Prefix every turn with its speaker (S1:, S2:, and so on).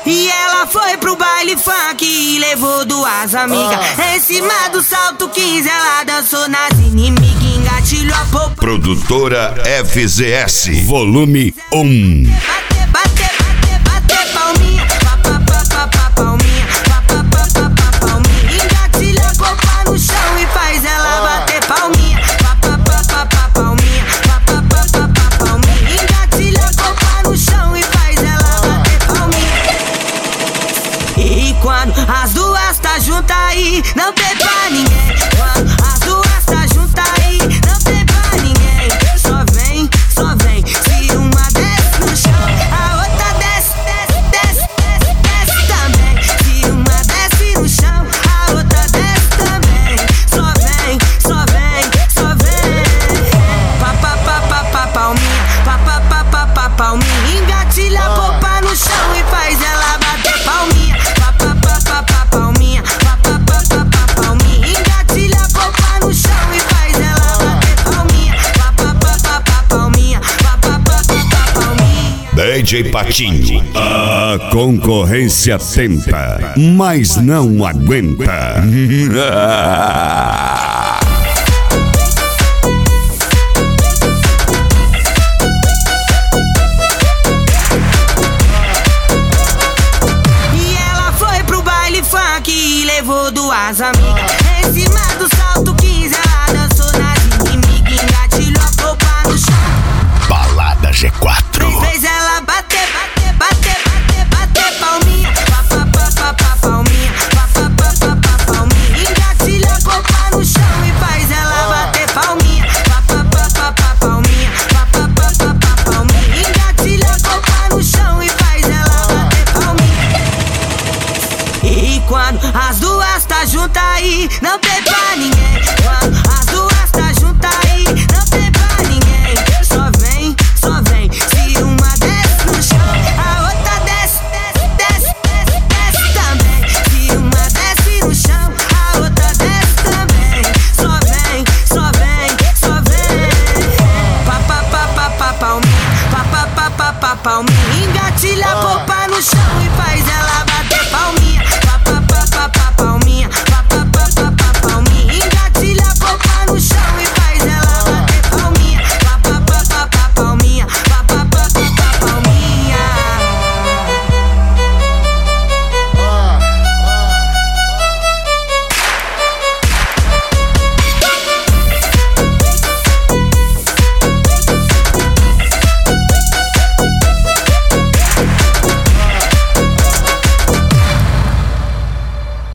S1: E ela foi pro baile funk e levou duas amigas. Em cima do salto 15 ela dançou nas inimigas, engatilhou a polpa.
S2: Produtora FZS, volume 1.
S1: Bate palminha, palminha, palminha. Engatilha a polpa no chão e faz ela bater palminha, palminha, palminha. Engatilha a polpa no chão e faz ela bater palminha. E quando as duas tá juntas aí, não tem pra ninguém. Quando as duas tá juntas aí, não tem pra ninguém. Só vem, se uma desce no chão, a outra desce também. Se uma desce no chão, a outra desce também. Só vem, palminha. Engatilha a polpa no chão e faz ela bater palminha, palminha. Engatilha a polpa no chão e faz ela bater palminha, palminha.
S2: DJ Patinho, a concorrência tenta, mas não aguenta.
S1: E ela foi pro baile funk e levou duas amigas. Em cima do salto 15 ela dançou nas inimigas, engatilhou a polpa no chão.
S2: Balada G4.
S1: Fez ela bater palminha, palminha. Engatilha a polpa no chão e faz ela bater palminha, palminha. Engatilha a polpa no chão e faz ela bater palminha. E quando as duas tá juntas aí, não tem pra ninguém. Quando as duas tá juntas aí, não tem pra ninguém. Só vem, se uma desce no chão, a outra desce também. Se uma desce no chão, a outra desce também. Só vem, palminha. Engatilha a polpa no chão e faz ela bater palminha,